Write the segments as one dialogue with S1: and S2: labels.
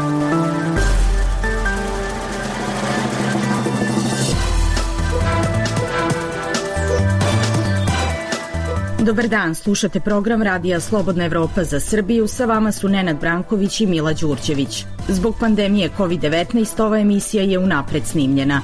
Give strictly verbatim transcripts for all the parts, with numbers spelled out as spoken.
S1: Dobar dan, slušate program Radija Slobodna Evropa za Srbiju, sa vama su Nenad Branković i Mila Đurđević. Zbog pandemije kovid devetnaest ova emisija je unapred snimljena.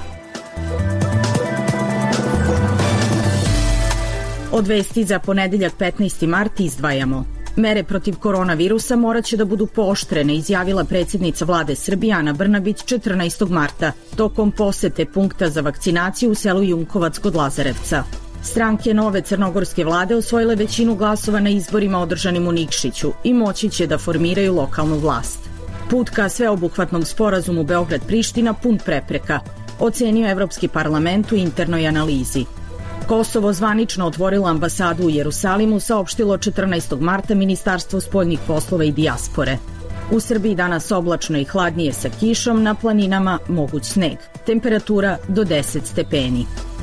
S1: Od vesti za ponedeljak petnaesti mart izdvajamo. Mere protiv koronavirusa morat će da budu pooštrene, izjavila predsjednica vlade Srbije Ana Brnabić četrnaestog marta, tokom posete punkta za vakcinaciju u selu Junkovac kod Lazarevca. Stranke nove crnogorske vlade osvojile većinu glasova na izborima održanim u Nikšiću i moći će da formiraju lokalnu vlast. Put ka sveobuhvatnom sporazumu Beograd-Priština pun prepreka, ocenio Evropski parlament u internoj analizi. Kosovo zvanično otvorilo ambasadu u Jerusalimu, saopštilo četrnaestog marta Ministarstvo spoljnih poslova i dijaspore. U Srbiji danas oblačno i hladnije sa kišom, na planinama moguć sneg. Temperatura do deset stepeni.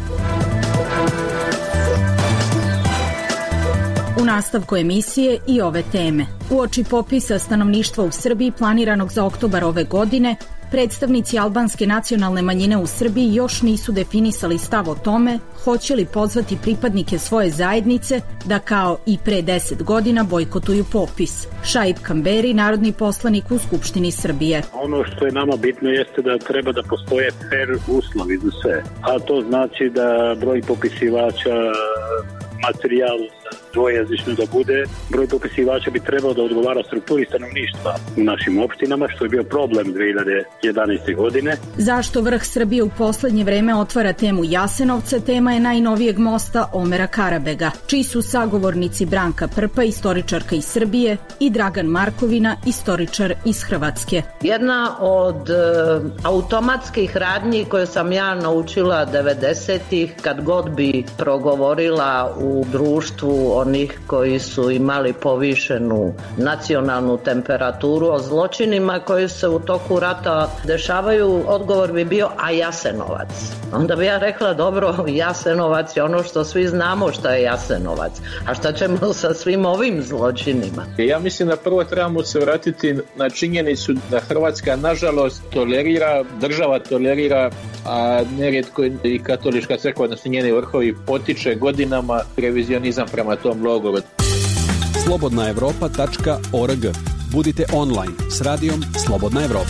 S1: U nastavku emisije i ove teme. Uoči popisa stanovništva u Srbiji planiranog za oktobar ove godine, predstavnici albanske nacionalne manjine u Srbiji još nisu definisali stav o tome hoće li pozvati pripadnike svoje zajednice da kao i pre deset godina bojkotuju popis. Šaip Kamberi, narodni poslanik u Skupštini Srbije.
S2: Ono što je nama bitno jeste da treba da postoje fair uslovi za sve, a to znači da broj popisivača, materijal dvojezično da bude, broj popisivača bi trebao da odgovara strukturi stanovništva u našim opštinama, što je bio problem dve hiljade jedanaeste. godine.
S1: Zašto vrh Srbije u poslednje vreme otvara temu Jasenovca, tema je najnovijeg mosta Omera Karabega, čiji su sagovornici Branka Prpa, istoričarka iz Srbije, i Dragan Markovina, istoričar iz Hrvatske.
S3: Jedna od e, automatskih radnji koje sam ja naučila devedesetih, kad god bi progovorila u društvu onih koji su imali povišenu nacionalnu temperaturu o zločinima koji se u toku rata dešavaju, odgovor bi bio a Jasenovac. Onda bi ja rekla dobro, Jasenovac je ono što svi znamo šta je Jasenovac, a šta ćemo sa svim ovim zločinima?
S4: Ja mislim da prvo trebamo se vratiti na činjenicu da Hrvatska nažalost tolerira, država tolerira, a nerijetko i katolička crkva, odnosno njeni vrhovi, potiče godinama revizionizam prema tom logoru.
S5: slobodna evropa tačka org. Budite online s radijom Slobodna Evropa.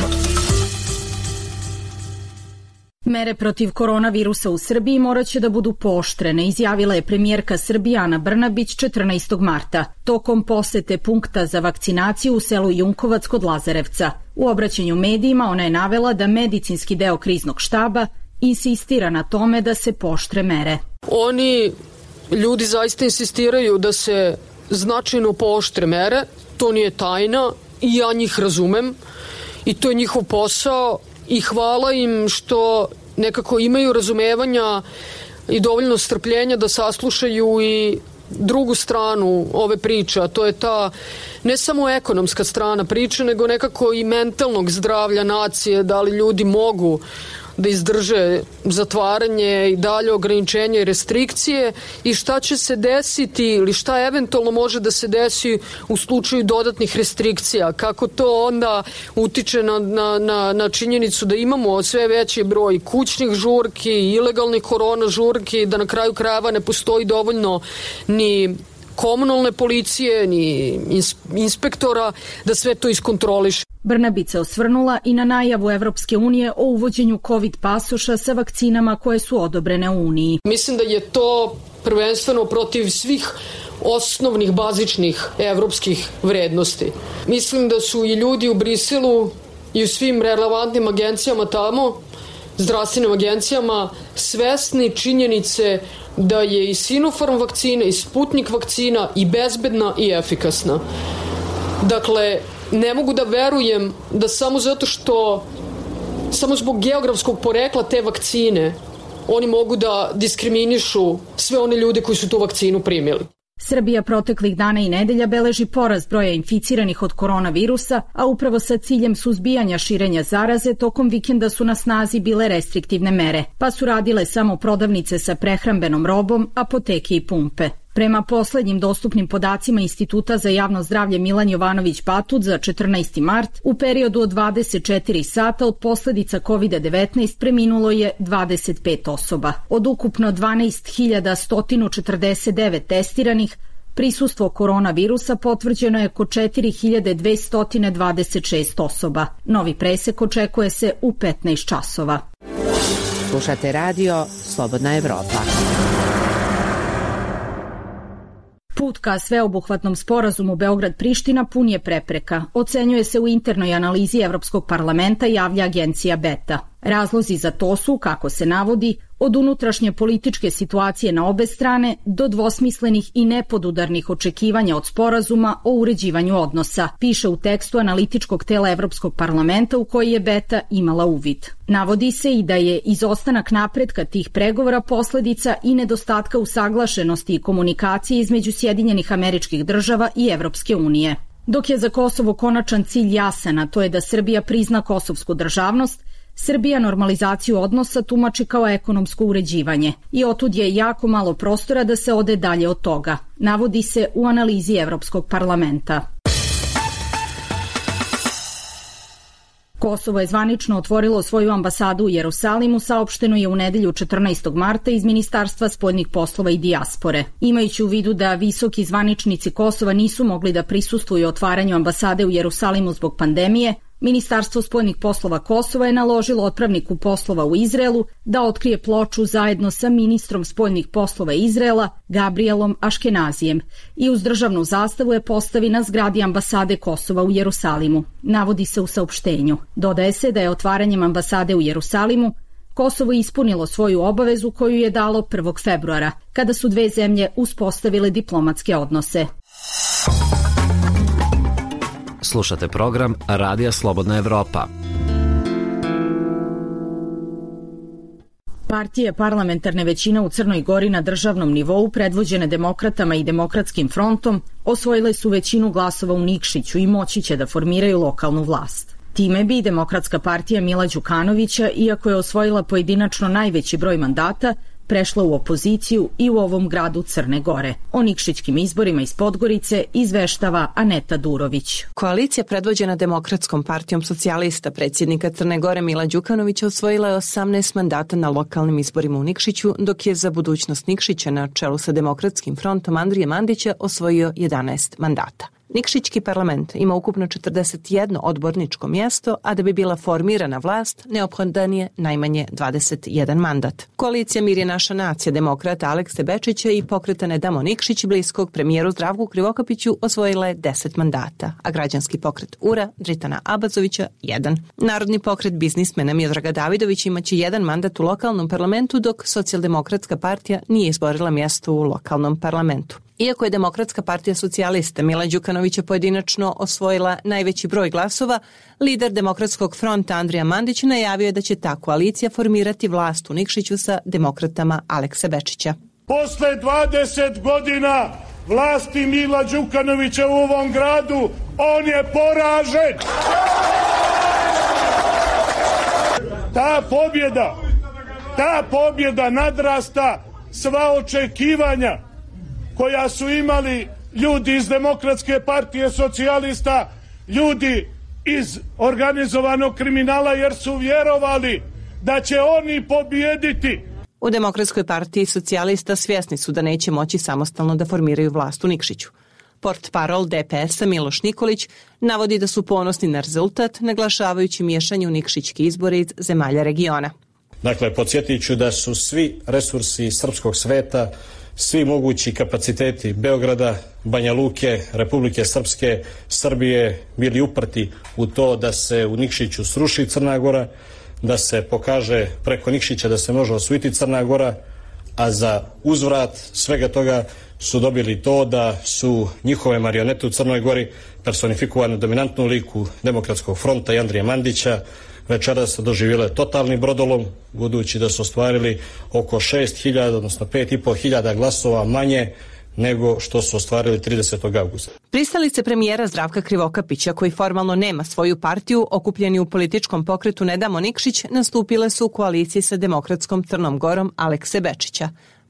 S1: Mere protiv koronavirusa u Srbiji morat će da budu pooštrene, izjavila je premijerka Srbije Ana Brnabić četrnaestog marta, tokom posete punkta za vakcinaciju u selu Junkovac kod Lazarevca. U obraćanju medijima ona je navela da medicinski deo kriznog štaba insistira na tome da se pooštre mere.
S6: Oni ljudi zaista insistiraju da se značajno pooštre mere, to nije tajna i ja njih razumem i to je njihov posao i hvala im što nekako imaju razumevanja i dovoljno strpljenja da saslušaju i drugu stranu ove priče, a to je ta ne samo ekonomska strana priče, nego nekako i mentalnog zdravlja nacije, da li ljudi mogu da izdrže zatvaranje i dalje ograničenje i restrikcije i šta će se desiti ili šta eventualno može da se desi u slučaju dodatnih restrikcija, kako to onda utiče na, na, na, na činjenicu da imamo sve veći broj kućnih žurki, ilegalnih korona žurki, da na kraju krajeva ne postoji dovoljno ni komunalne policije, ni inspektora da sve to iskontroliše.
S1: Brnabić se osvrnula i na najavu Evropske unije o uvođenju COVID pasoša sa vakcinama koje su odobrene u Uniji.
S6: Mislim da je to prvenstveno protiv svih osnovnih, bazičnih evropskih vrednosti. Mislim da su i ljudi u Briselu i u svim relevantnim agencijama tamo, zdravstvenim agencijama, svesni činjenice da je i Sinopharm vakcina i Sputnik vakcina i bezbedna i efikasna. Dakle, ne mogu da verujem da samo zato što, samo zbog geografskog porekla te vakcine, oni mogu da diskriminišu sve one ljude koji su tu vakcinu primili.
S1: Srbija proteklih dana i nedelja beleži porast broja inficiranih od koronavirusa, a upravo sa ciljem suzbijanja širenja zaraze tokom vikenda su na snazi bile restriktivne mere, pa su radile samo prodavnice sa prehrambenom robom, apoteke i pumpe. Prema poslednjim dostupnim podacima Instituta za javno zdravlje Milan Jovanović Batut za četrnaesti mart, u periodu od dvadeset četiri sata od posledica kovid devetnaest preminulo je dvadeset pet osoba. Od ukupno dvanaest hiljada sto četrdeset devet testiranih, prisustvo koronavirusa potvrđeno je kod četiri hiljade dvesta dvadeset šest osoba. Novi presek očekuje se u petnaest časova.
S7: Slušate radio Slobodna Evropa.
S1: Put ka sveobuhvatnom sporazumu Beograd-Priština pun je prepreka, ocenjuje se u internoj analizi Evropskog parlamenta, javlja agencija Beta. Razlozi za to su, kako se navodi, od unutrašnje političke situacije na obe strane do dvosmislenih i nepodudarnih očekivanja od sporazuma o uređivanju odnosa, piše u tekstu analitičkog tela Evropskog parlamenta u koji je Beta imala uvid. Navodi se i da je izostanak napretka tih pregovora posledica i nedostatka usaglašenosti i komunikacije između Sjedinjenih Američkih Država i Evropske unije. Dok je za Kosovo konačan cilj jasan, a to je da Srbija prizna kosovsku državnost, Srbija normalizaciju odnosa tumači kao ekonomsko uređivanje i otud je jako malo prostora da se ode dalje od toga, navodi se u analizi Evropskog parlamenta. Kosovo je zvanično otvorilo svoju ambasadu u Jerusalimu, saopšteno je u nedelju četrnaestog marta iz Ministarstva spoljnih poslova i dijaspore. Imajući u vidu da visoki zvaničnici Kosova nisu mogli da prisustvuju otvaranju ambasade u Jerusalimu zbog pandemije, Ministarstvo spoljnih poslova Kosova je naložilo otpravniku poslova u Izraelu da otkrije ploču zajedno sa ministrom spoljnih poslova Izraela Gabrielom Aškenazijem i uz državnu zastavu je postavi na zgradi ambasade Kosova u Jerusalimu, navodi se u saopštenju. Dodaje se da je otvaranjem ambasade u Jerusalimu Kosovo ispunilo svoju obavezu koju je dalo prvog februara, kada su dve zemlje uspostavile diplomatske odnose.
S8: Slušate program Radija Slobodna Evropa.
S1: Partije parlamentarne većine u Crnoj Gori na državnom nivou, predvođene Demokratama i Demokratskim frontom, osvojile su većinu glasova u Nikšiću i moći će da formiraju lokalnu vlast. Time bi Demokratska partija Mila Đukanovića, iako je osvojila pojedinačno najveći broj mandata, prešla u opoziciju i u ovom gradu Crne Gore. O nikšićkim izborima iz Podgorice izveštava Aneta Durović.
S7: Koalicija predvođena Demokratskom partijom socijalista predsjednika Crne Gore Mila Đukanovića osvojila je osamnaest mandata na lokalnim izborima u Nikšiću, dok je za budućnost Nikšića na čelu sa Demokratskim frontom Andrije Mandića osvojio jedanaest mandata. Nikšićki parlament ima ukupno četrdeset jedno odborničko mjesto, a da bi bila formirana vlast, neophodan je najmanje dvadeset jedan mandat. Koalicija Mir je naša nacija demokrata Alekse Bečića i pokreta Ne damo Nikšić bliskog premijeru Zdravku Krivokapiću osvojila je deset mandata, a građanski pokret URA Dritana Abazovića jedan. Narodni pokret biznismena Miodraga Davidović imaće jedan mandat u lokalnom parlamentu, dok Socijaldemokratska partija nije izborila mjesto u lokalnom parlamentu. Iako je Demokratska partija socijalista Mila Đukanovića pojedinačno osvojila najveći broj glasova, lider Demokratskog fronta Andrija Mandić najavio je da će ta koalicija formirati vlast u Nikšiću sa demokratama Aleksa Bečića.
S9: Posle dvadeset godina vlasti Mila Đukanovića u ovom gradu, on je poražen. Ta pobjeda, ta pobjeda nadrasta sva očekivanja koja su imali ljudi iz Demokratske partije socijalista, ljudi iz organizovanog kriminala, jer su vjerovali da će oni pobijediti.
S7: U Demokratskoj partiji socijalista svjesni su da neće moći samostalno da formiraju vlast u Nikšiću. Portparol D P S-a Miloš Nikolić navodi da su ponosni na rezultat, naglašavajući miješanje u nikšićki izbore iz zemalja regiona.
S10: Dakle, podsjetit ću da su svi resursi srpskog sveta, svi mogući kapaciteti Beograda, Banja Luke, Republike Srpske, Srbije bili uprti u to da se u Nikšiću sruši Crna Gora, da se pokaže preko Nikšića da se može osvojiti Crna Gora, a za uzvrat svega toga su dobili to da su njihove marionete u Crnoj Gori personifikovane u dominantnu liku Demokratskog fronta i Andrije Mandića večeras su doživjele totalni brodolom, budući da su ostvarili oko šest hiljada, odnosno pet i pol hiljada glasova manje nego što su ostvarili tridesetog avgusta.
S7: Pristalice premijera Zdravka Krivokapića, koji formalno nema svoju partiju, okupljeni u političkom pokretu Ne damo Nikšić, nastupile su u koaliciji sa Demokratskom Crnom Gorom Alekse Bečića.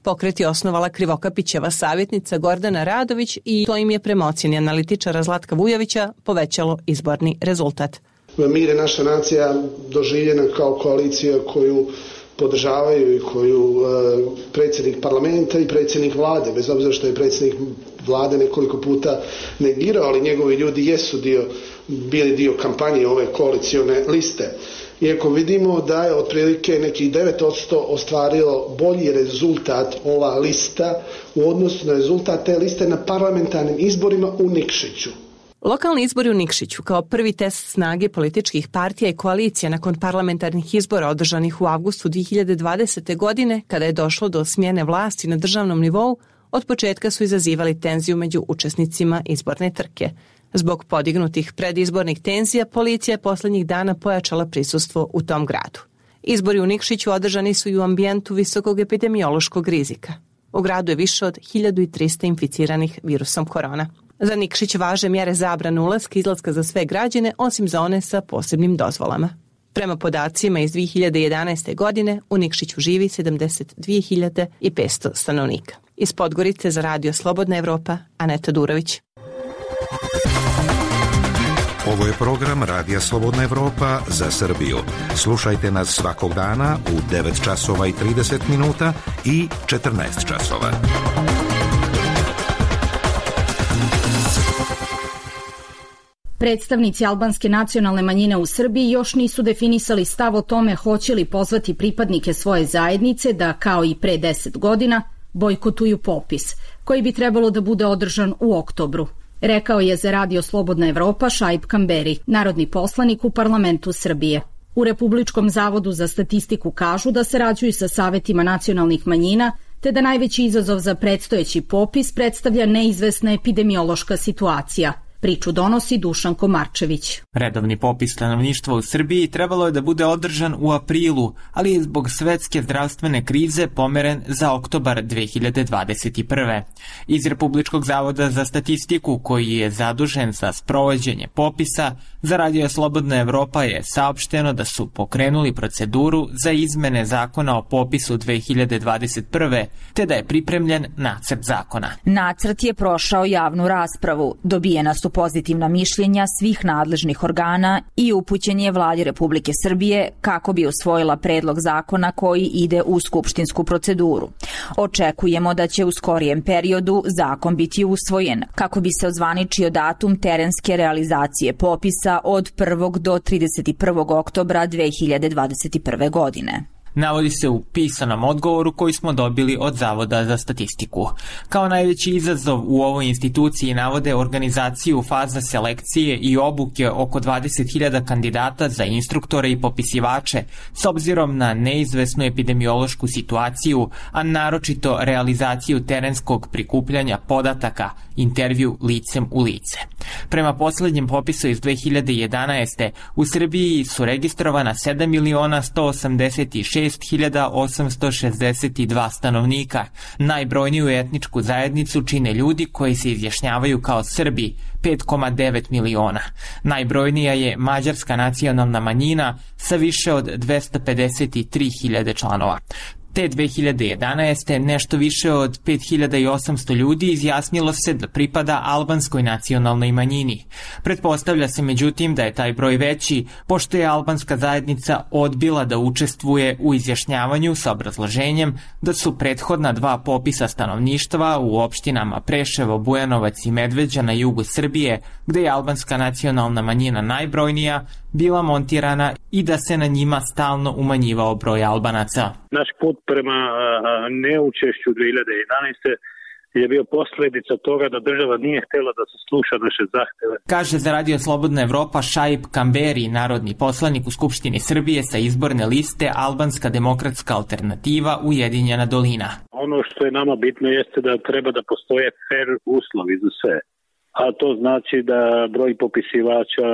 S7: Pokret je osnovala Krivokapićeva savjetnica Gordana Radović i to im je prema ocjeni analitičara Zlatka Vujovića povećalo izborni rezultat.
S11: Mir je naša nacija doživljena kao koalicija koju podržavaju i koju e, predsjednik parlamenta i predsjednik vlade, bez obzira što je predsjednik vlade nekoliko puta negirao, ali njegovi ljudi jesu dio, bili dio kampanje ove koalicione liste. Iako vidimo da je otprilike nekih devet posto ostvarilo bolji rezultat ova lista u odnosu na rezultat te liste na parlamentarnim izborima u Nikšiću.
S7: Lokalni izbori u Nikšiću kao prvi test snage političkih partija i koalicija nakon parlamentarnih izbora održanih u avgustu dve hiljade dvadesete. godine, kada je došlo do smjene vlasti na državnom nivou, od početka su izazivali tenziju među učesnicima izborne trke. Zbog podignutih predizbornih tenzija, policija je posljednjih dana pojačala prisustvo u tom gradu. Izbori u Nikšiću održani su i u ambijentu visokog epidemiološkog rizika. U gradu je više od hiljadu trista inficiranih virusom korona. Za Nikšić važe mjere zabrane ulaska i izlaska za sve građane, osim za one sa posebnim dozvolama. Prema podacima iz dve hiljade jedanaeste. godine u Nikšiću živi sedamdeset dvije hiljade petsto stanovnika. Iz Podgorice za Radio Slobodna Evropa, Aneta Durović.
S12: Ovo je program Radija Slobodna Evropa za Srbiju. Slušajte nas svakog dana u devet časova i trideset minuta i četrnaest časova.
S1: Predstavnici albanske nacionalne manjine u Srbiji još nisu definisali stav o tome hoće li pozvati pripadnike svoje zajednice da, kao i pre deset godina, bojkotuju popis, koji bi trebalo da bude održan u oktobru. Rekao je za Radio Slobodna Evropa Šaip Kamberi, narodni poslanik u parlamentu Srbije. U Republičkom zavodu za statistiku kažu da sarađuju sa savetima nacionalnih manjina, te da najveći izazov za predstojeći popis predstavlja neizvesna epidemiološka situacija. Priču donosi Dušan Komarčević.
S13: Redovni popis stanovništva u Srbiji trebalo je da bude održan u aprilu, ali je zbog svetske zdravstvene krize pomeren za oktobar dve hiljade dvadeset prve. Iz Republičkog zavoda za statistiku, koji je zadužen za sprovođenje popisa, za Radio Slobodna Evropa je saopšteno da su pokrenuli proceduru za izmene zakona o popisu dve hiljade dvadeset prve, te da je pripremljen nacrt zakona.
S14: Nacrt je prošao javnu raspravu, dobijena su pozitivna mišljenja svih nadležnih organa i upućen je Vladi Republike Srbije kako bi usvojila predlog zakona koji ide u skupštinsku proceduru. Očekujemo da će u skorijem periodu zakon biti usvojen kako bi se ozvaničio datum terenske realizacije popisa od prvog do trideset prvog oktobra dve hiljade dvadeset prve. godine.
S13: Navodi se u pisanom odgovoru koji smo dobili od Zavoda za statistiku. Kao najveći izazov u ovoj instituciji navode organizaciju faza selekcije i obuke oko dvadeset hiljada kandidata za instruktore i popisivače s obzirom na neizvesnu epidemiološku situaciju, a naročito realizaciju terenskog prikupljanja podataka, intervju licem u lice. Prema poslednjem popisu iz dve hiljade jedanaeste. u Srbiji su registrovana sedam miliona sto osamdeset šest hiljada osamsto šezdeset dva stanovnika. Najbrojniju etničku zajednicu čine ljudi koji se izjašnjavaju kao Srbi, pet zarez devet miliona. Najbrojnija je mađarska nacionalna manjina sa više od dvesta pedeset tri hiljade članova. Te dve hiljade jedanaeste. nešto više od pet hiljada osamsto ljudi izjasnilo se da pripada albanskoj nacionalnoj manjini. Pretpostavlja se međutim da je taj broj veći, pošto je albanska zajednica odbila da učestvuje u izjašnjavanju sa obrazloženjem da su prethodna dva popisa stanovništva u opštinama Preševo, Bujanovac i Medveđa na jugu Srbije, gde je albanska nacionalna manjina najbrojnija, bila montirana i da se na njima stalno umanjivao broj Albanaca.
S2: Naš put prema neučešću dve hiljade jedanaeste. je bio posljedica toga da država nije htjela da se sluša naše zahteve.
S13: Kaže za Radio Slobodna Evropa Šaip Kamberi, narodni poslanik u Skupštini Srbije sa izborne liste Albanska demokratska alternativa Ujedinjena dolina.
S2: Ono što je nama bitno jeste da treba da postoje fair uslovi za sve. A to znači da broj popisivača,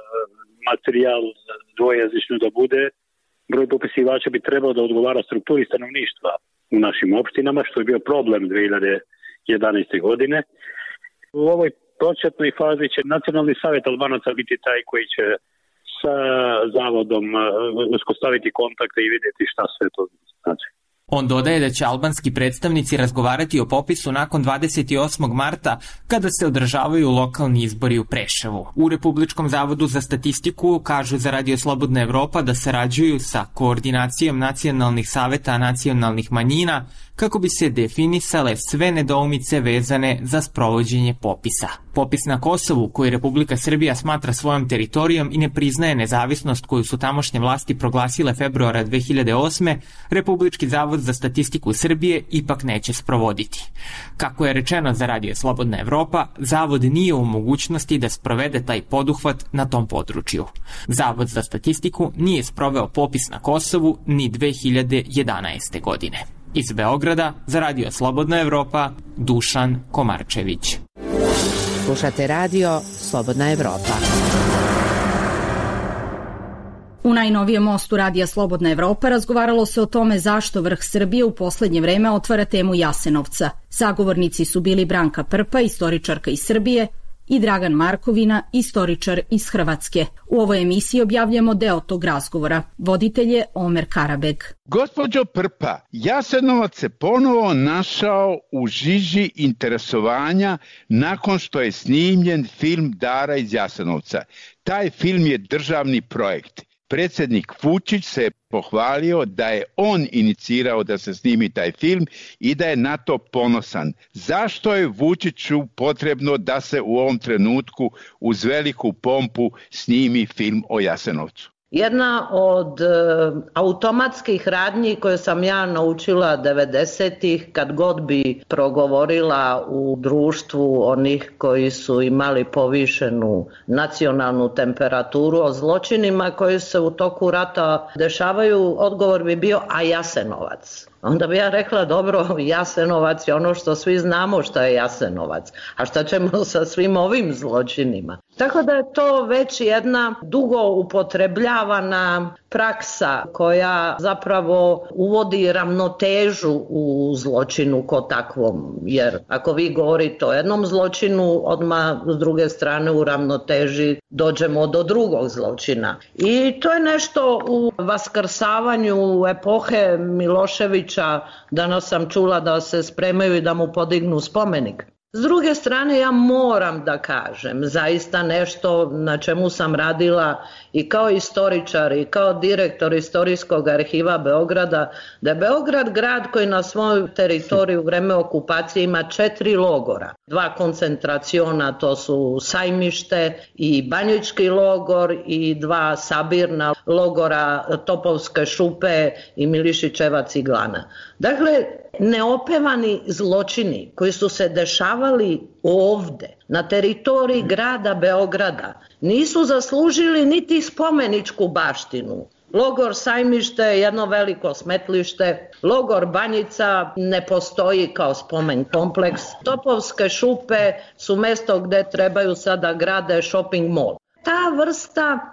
S2: materijal dvojezično da bude, broj popisivača bi trebao da odgovara strukturi stanovništva u našim opštinama, što je bio problem dve hiljade jedanaeste. godine. U ovoj početnoj fazi će Nacionalni savjet Albanaca biti taj koji će sa zavodom uspostaviti kontakte i vidjeti šta sve to znači.
S13: On dodaje da će albanski predstavnici razgovarati o popisu nakon dvadeset osmog marta kada se održavaju lokalni izbori u Preševu. U Republičkom zavodu za statistiku kažu za Radio Slobodna Evropa da sarađuju sa Koordinacijom nacionalnih saveta nacionalnih manjina kako bi se definisale sve nedoumice vezane za sprovođenje popisa. Popis na Kosovu, koji Republika Srbija smatra svojom teritorijom i ne priznaje nezavisnost koju su tamošnje vlasti proglasile februara dve hiljade osme, Republički zavod za statistiku Srbije ipak neće sprovoditi. Kako je rečeno za Radio Slobodna Evropa, zavod nije u mogućnosti da sprovede taj poduhvat na tom području. Zavod za statistiku nije sproveo popis na Kosovu ni dve hiljade jedanaeste. godine. Iz Beograda za Radio Slobodna Evropa, Dušan Komarčević.
S15: Slušate Radio Slobodna Evropa.
S1: U najnovijem mostu Radija Slobodna Evropa razgovaralo se o tome zašto vrh Srbije u poslednje vreme otvara temu Jasenovca. Sagovornici su bili Branka Prpa, istoričarka iz Srbije, i Dragan Markovina, istoričar iz Hrvatske. U ovoj emisiji objavljamo deo tog razgovora. Voditelj je Omer Karabeg.
S16: Gospođo Prpa, Jasenovac se ponovo našao u žiži interesovanja nakon što je snimljen film Dara iz Jasenovca. Taj film je državni projekt. Predsjednik Vučić se je pohvalio da je on inicirao da se snimi taj film i da je na to ponosan. Zašto je Vučiću potrebno da se u ovom trenutku uz veliku pompu snimi film o Jasenovcu?
S3: Jedna od e, automatskih radnji koje sam ja naučila devedesetih kad god bi progovorila u društvu onih koji su imali povišenu nacionalnu temperaturu o zločinima koji se u toku rata dešavaju, odgovor bi bio a Jasenovac. Onda bi ja rekla, dobro, Jasenovac je ono što svi znamo šta je Jasenovac, a šta ćemo sa svim ovim zločinima. Tako da je to već jedna dugo upotrebljavana praksa koja zapravo uvodi ravnotežu u zločinu ko takvom. Jer ako vi govorite o jednom zločinu, odmah s druge strane u ravnoteži dođemo do drugog zločina. I to je nešto u vaskrsavanju epohe Miloševića. Danas sam čula da se spremaju i da mu podignu spomenik. S druge strane, ja moram da kažem zaista nešto na čemu sam radila i kao istoričar i kao direktor Istorijskog arhiva Beograda, da je Beograd grad koji na svojoj teritoriji u vreme okupacije ima četiri logora. Dva koncentraciona, to su Sajmište i Banjički logor, i dva sabirna logora Topovske šupe i Milišićeva ciglana. Dakle, neopevani zločini koji su se dešavali ovde, na teritoriji grada Beograda, nisu zaslužili niti spomeničku baštinu. Logor Sajmište je jedno veliko smetlište, logor Banjica ne postoji kao spomen kompleks, Topovske šupe su mesto gde trebaju sada grade shopping mall. Ta vrsta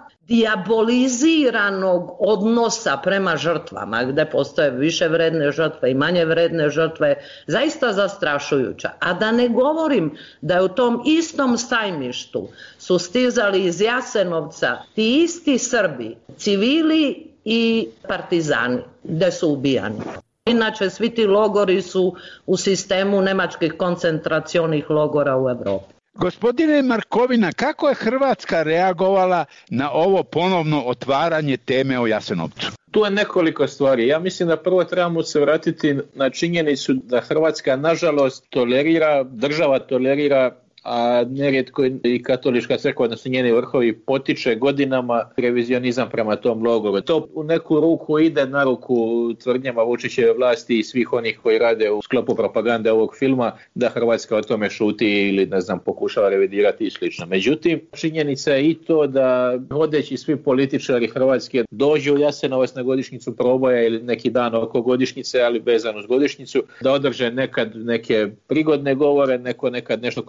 S3: dijaboliziranog odnosa prema žrtvama, gde postoje više vredne žrtve i manje vredne žrtve, zaista zastrašujuća. A da ne govorim da je u tom istom Sajmištu su stizali iz Jasenovca ti isti Srbi, civili i partizani, gde su ubijani. Inače, svi ti logori su u sistemu nemačkih koncentracionih logora u Evropi.
S16: Gospodine Markovina, kako je Hrvatska reagovala na ovo ponovno otvaranje teme o Jasenovcu?
S4: Tu je nekoliko stvari. Ja mislim da prvo trebamo se vratiti na činjenicu da Hrvatska nažalost tolerira, država tolerira, a nerijetko i katolička crkva, odnosno njeni vrhovi, potiče godinama revizionizam prema tom logoru. To u neku ruku ide na ruku tvrdnjama Vučićeve vlasti i svih onih koji rade u sklopu propagande ovog filma da Hrvatska o tome šuti ili, ne znam, pokušava revidirati i slično. Međutim, činjenica je i to da vodeći svi političari Hrvatske dođu u Jasenovac na godišnjicu proboja ili neki dan oko godišnjice, ali vezano uz godišnjicu, da održe nekad neke prigodne govore, neko nekad nešto konkretnije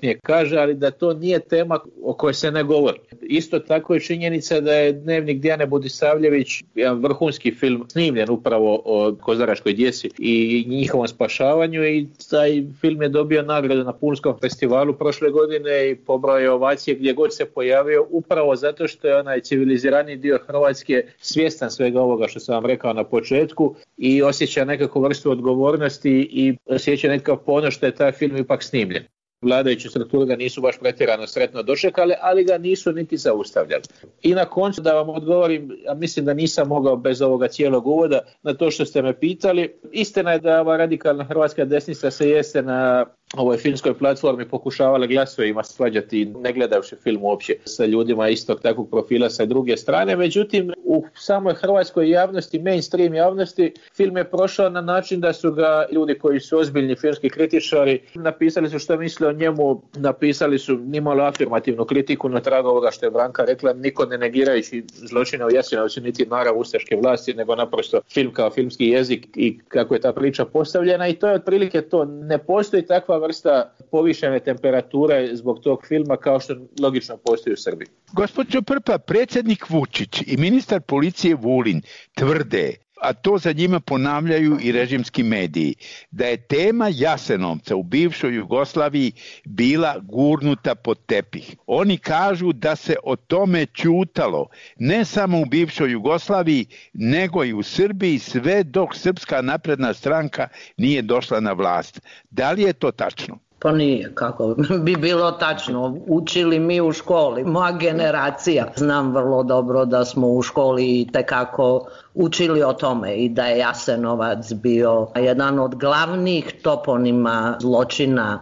S4: kasnije kaže, ali da to nije tema o kojoj se ne govori. Isto tako je činjenica da je Dnevnik Dijane Budisavljević jedan vrhunski film snimljen upravo o kozaračkoj djeci i njihovom spašavanju i taj film je dobio nagradu na Punskom festivalu prošle godine i pobrao je ovacije gdje god se pojavio, upravo zato što je onaj civilizirani dio Hrvatske svjestan svega ovoga što sam vam rekao na početku i osjeća nekakvu vrstu odgovornosti i osjeća nekakav ponos što je taj film ipak snimljen. Vladajuće strukture ga nisu baš pretjerano sretno dočekale, ali ga nisu niti zaustavljali. I na koncu da vam odgovorim, a mislim da nisam mogao bez ovoga cijelog uvoda na to što ste me pitali. Istina je da ova radikalna hrvatska desnica se jeste na ovoj filmskoj platformi pokušavala glasovima svađati, ne gledavši film uopće sa ljudima istog takvog profila sa druge strane. Međutim, u samoj hrvatskoj javnosti, mainstream javnosti, film je prošao na način da su ga ljudi koji su ozbiljni filmski kritičari napisali su što misle o njemu, napisali su nimalo afirmativnu kritiku na tragu ovoga što je Branka rekla, niko ne negirajući zločine u Jasenovcu niti narav ustaške vlasti, nego naprosto film kao filmski jezik i kako je ta priča postavljena i to je otprilike to. Ne postoji takva vrsta povišene temperature zbog tog filma kao što logično postoji u Srbiji.
S16: Gospođo Prpa, predsjednik Vučić i ministar policije Vulin tvrde, a to za njima ponavljaju i režimski mediji, da je tema Jasenovca u bivšoj Jugoslaviji bila gurnuta pod tepih. Oni kažu da se o tome ćutalo ne samo u bivšoj Jugoslaviji, nego i u Srbiji sve dok Srpska napredna stranka nije došla na vlast. Da li je to tačno?
S3: Pa nije, kako bi bilo tačno. Učili mi u školi, moja generacija. Znam vrlo dobro da smo u školi itekako učili o tome i da je Jasenovac bio jedan od glavnih toponima zločina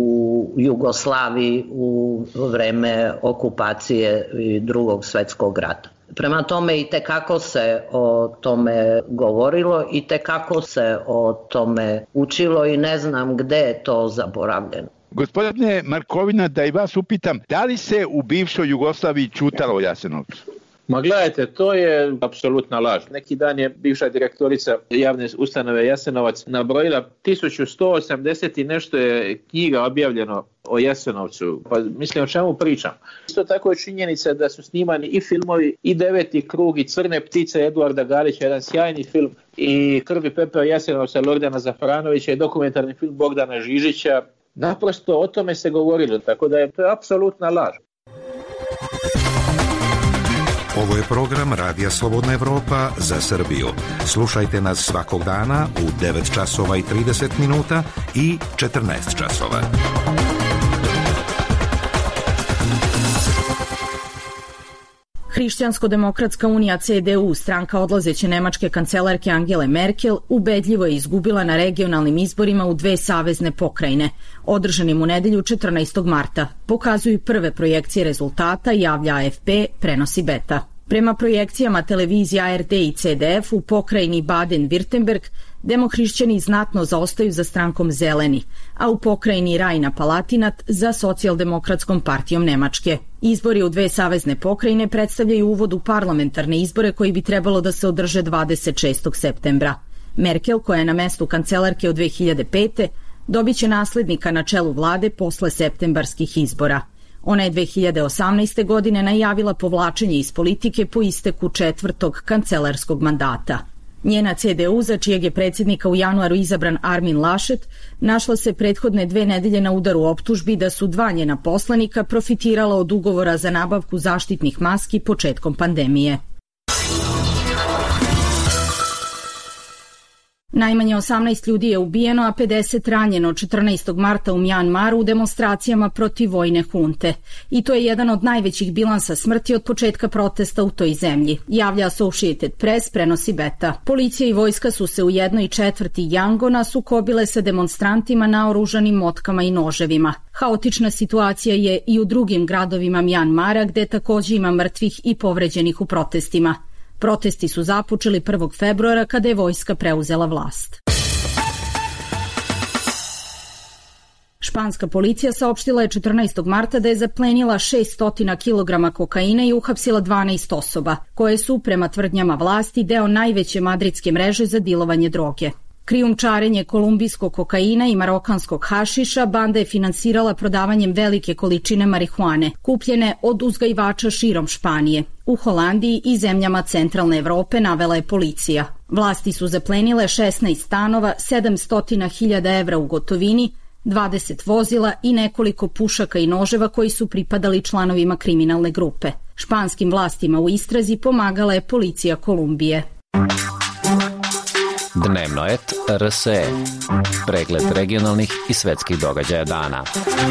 S3: u Jugoslaviji u vreme okupacije i Drugog svjetskog rata. Prema tome i tekako se o tome govorilo i tekako se o tome učilo i ne znam gde je to zaboravljeno.
S16: Gospodine Markovina, da i vas upitam, da li se u bivšoj Jugoslaviji ćutalo o Jasenovcu?
S4: Ma gledajte, to je apsolutna laž. Neki dan je bivša direktorica javne ustanove Jasenovac nabrojila tisuću sto osamdeset i nešto je knjiga objavljeno o Jasenovcu. Pa mislim o čemu pričam. Isto tako je činjenica da su snimani i filmovi i Deveti krug i Crne ptice Eduarda Galića, jedan sjajni film, i Krv i pepeo Jasenovca Lordana Zafranovića i dokumentarni film Bogdana Žižića. Naprosto o tome se govorilo, tako da je to je apsolutna laž.
S12: Ovo je program Radija Slobodna Evropa za Srbiju. Slušajte nas svakog dana u devet časova i trideset minuta i četrnaest časova.
S1: Hrišćansko-demokratska unija C D U, stranka odlazeće nemačke kancelarke Angele Merkel, ubedljivo je izgubila na regionalnim izborima u dve savezne pokrajine, održanim u nedelju četrnaestog marta. Pokazuju prve projekcije rezultata, javlja A F P, prenosi Beta. Prema projekcijama televizija A R D i C D F u pokrajini Baden-Württemberg, demohrišćani znatno zaostaju za strankom Zeleni, a u pokrajini Rajna-Palatinat za socijaldemokratskom partijom Nemačke. Izbori u dve savezne pokrajine predstavljaju uvod u parlamentarne izbore koji bi trebalo da se održe dvadeset šestog septembra. Merkel, koja je na mestu kancelarke od dve hiljade pete. dobiće naslednika na čelu vlade posle septembarskih izbora. Ona je dve hiljade osamnaeste. godine najavila povlačenje iz politike po isteku četvrtog kancelarskog mandata. Njena C D U, za čijeg je predsjednika u januaru izabran Armin Laschet, našla se prethodne dve nedelje na udaru optužbi da su dva njena poslanika profitirala od ugovora za nabavku zaštitnih maski početkom pandemije. Najmanje osamnaest ljudi je ubijeno, a pedeset ranjeno četrnaestog marta u Mjanmaru u demonstracijama protiv vojne hunte. I to je jedan od najvećih bilansa smrti od početka protesta u toj zemlji, javlja Associated Press, prenosi Beta. Policija i vojska su se u jednoj četvrti Jangona sukobile sa demonstrantima naoružanim motkama i noževima. Haotična situacija je i u drugim gradovima Mjanmara, gde takođe ima mrtvih i povređenih u protestima. Protesti su započeli prvog februara kada je vojska preuzela vlast. Španska policija saopštila je četrnaestog marta da je zaplenila šesto kilograma kokaina i uhapsila dvanaest osoba, koje su, prema tvrdnjama vlasti, deo najveće madridske mreže za dilovanje droge. Krijumčarenje kolumbijskog kokaina i marokanskog hašiša banda je finansirala prodavanjem velike količine marihuane, kupljene od uzgajivača širom Španije. U Holandiji i zemljama centralne Evrope, navela je policija. Vlasti su zaplenile šesnaest stanova, sedamsto hiljada evra u gotovini, dvadeset vozila i nekoliko pušaka i noževa koji su pripadali članovima kriminalne grupe. Španskim vlastima u istrazi pomagala je policija Kolumbije.
S8: Dnevno et R S E. Pregled regionalnih i svetskih događaja dana.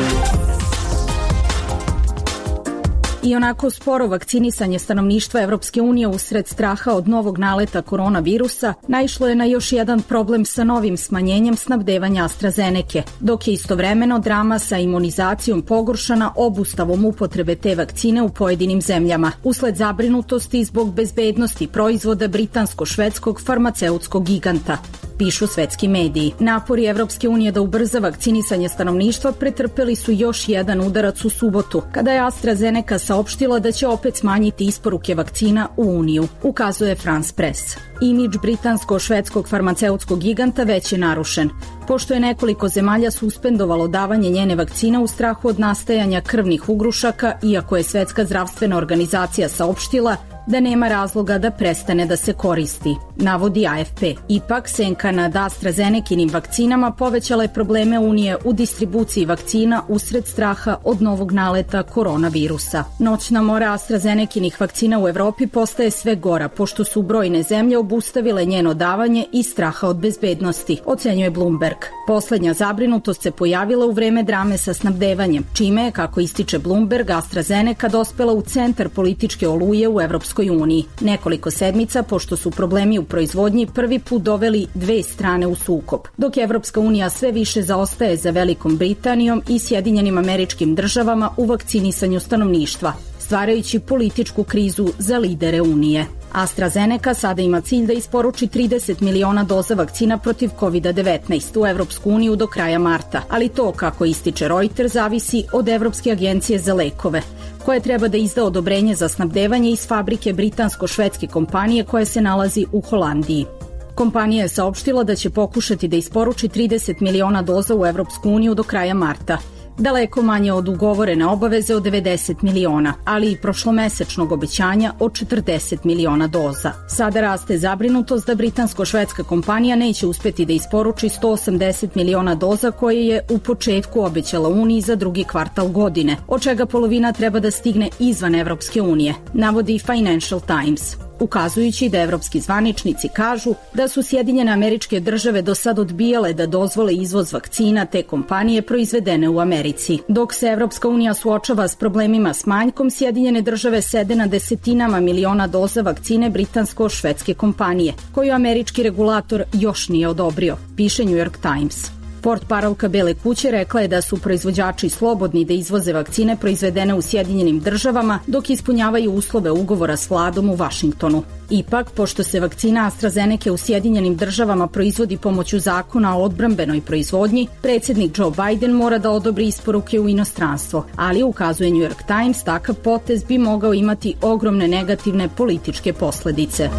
S1: I onako sporo vakcinisanje stanovništva Evropske unije usred straha od novog naleta koronavirusa naišlo je na još jedan problem sa novim smanjenjem snabdevanja AstraZeneke, dok je istovremeno drama sa imunizacijom pogoršana obustavom upotrebe te vakcine u pojedinim zemljama, usled zabrinutosti zbog bezbednosti proizvoda britansko-švedskog farmaceutskog giganta, pišu svetski mediji. Napori Evropske unije da ubrza vakcinisanje stanovništva pretrpeli su još jedan udarac u subotu, kada je AstraZeneca saopštila da će opet smanjiti isporuke vakcina u Uniju, ukazuje France Press. Imidž britansko-švedskog farmaceutskog giganta već je narušen, pošto je nekoliko zemalja suspendovalo davanje njene vakcine u strahu od nastajanja krvnih ugrušaka, iako je Svetska zdravstvena organizacija saopštila da nema razloga da prestane da se koristi, navodi A F P. Ipak, senka nad AstraZenekinim vakcinama povećala je probleme Unije u distribuciji vakcina usred straha od novog naleta koronavirusa. Noćna mora AstraZenekinih vakcina u Evropi postaje sve gora, pošto su brojne zemlje obustavile njeno davanje i straha od bezbednosti, ocenjuje Bloomberg. Poslednja zabrinutost se pojavila u vreme drame sa snabdevanjem, čime je, kako ističe Bloomberg, AstraZeneca dospela u centar političke oluje u Evropskoj uniji. Nekoliko sedmica, pošto su problemi u proizvodnji prvi put doveli dve strane u sukob, dok Evropska unija sve više zaostaje za Velikom Britanijom i Sjedinjenim Američkim Državama u vakcinisanju stanovništva, stvarajući političku krizu za lidere Unije. AstraZeneca sada ima cilj da isporuči trideset miliona doza vakcina protiv kovid devetnaest u Evropsku uniju do kraja marta, ali to, kako ističe Reuters, zavisi od Evropske agencije za lekove, koje treba da izda odobrenje za snabdevanje iz fabrike britansko-švedske kompanije koja se nalazi u Holandiji. Kompanija je saopštila da će pokušati da isporuči trideset miliona doza u Evropsku uniju do kraja marta, daleko manje od ugovorene obaveze od devedeset miliona, ali i prošlomesečnog obećanja od četrdeset miliona doza. Sada raste zabrinutost da britansko-švedska kompanija neće uspeti da isporuči sto osamdeset miliona doza koje je u početku obećala Uniji za drugi kvartal godine, od čega polovina treba da stigne izvan Evropske unije, navodi Financial Times, ukazujući da evropski zvaničnici kažu da su Sjedinjene Američke Države do sad odbijale da dozvole izvoz vakcina te kompanije proizvedene u Americi. Dok se Evropska unija suočava s problemima s manjkom, Sjedinjene Države sede na desetinama miliona doza vakcine britansko-švedske kompanije, koju američki regulator još nije odobrio, piše New York Times. Portparolka Bele kuće rekla je da su proizvođači slobodni da izvoze vakcine proizvedene u Sjedinjenim Državama dok ispunjavaju uslove ugovora s vladom u Vašingtonu. Ipak, pošto se vakcina AstraZeneca u Sjedinjenim Državama proizvodi pomoću zakona o odbrambenoj proizvodnji, predsjednik Joe Biden mora da odobri isporuke u inostranstvo, ali, ukazuje New York Times, takav potez bi mogao imati ogromne negativne političke posledice.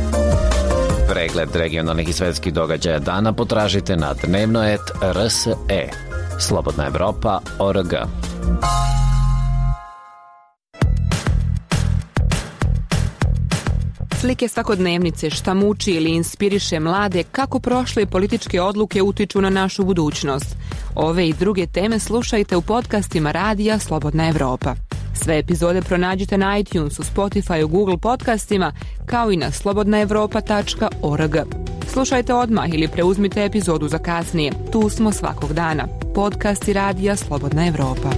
S8: Pregled regionalnih i svetskih događaja dana potražite na dnevno et R S E. Slobodna Evropa точка org.
S7: Slike svakodnevnice, šta muči ili inspiriše mlade, kako prošle političke odluke utiču na našu budućnost. Ove i druge teme slušajte u podcastima Radija Slobodna Evropa. Sve epizode pronađite na iTunesu, Spotifyu, Google podcastima, kao i na slobodna evropa tačka org. Slušajte odmah ili preuzmite epizodu za kasnije. Tu smo svakog dana. Podcasti Radija Slobodna Evropa.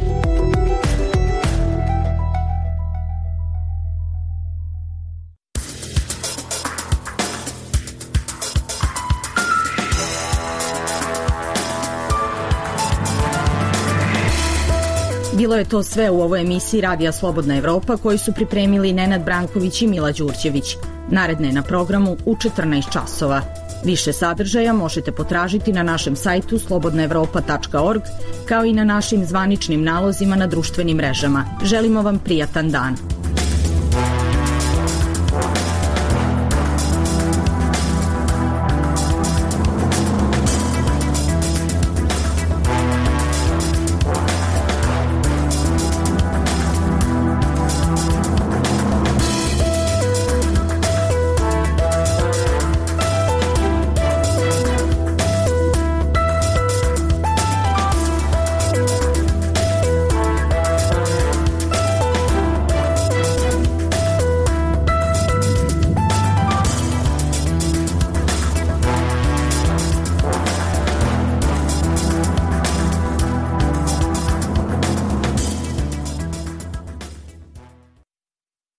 S1: Bilo je to sve u ovoj emisiji Radija Slobodna Evropa koju su pripremili Nenad Branković i Mila Đurđević. Naredne je na programu u četrnaest časova. Više sadržaja možete potražiti na našem sajtu slobodna evropa tačka org, kao i na našim zvaničnim nalozima na društvenim mrežama. Želimo vam prijatan dan.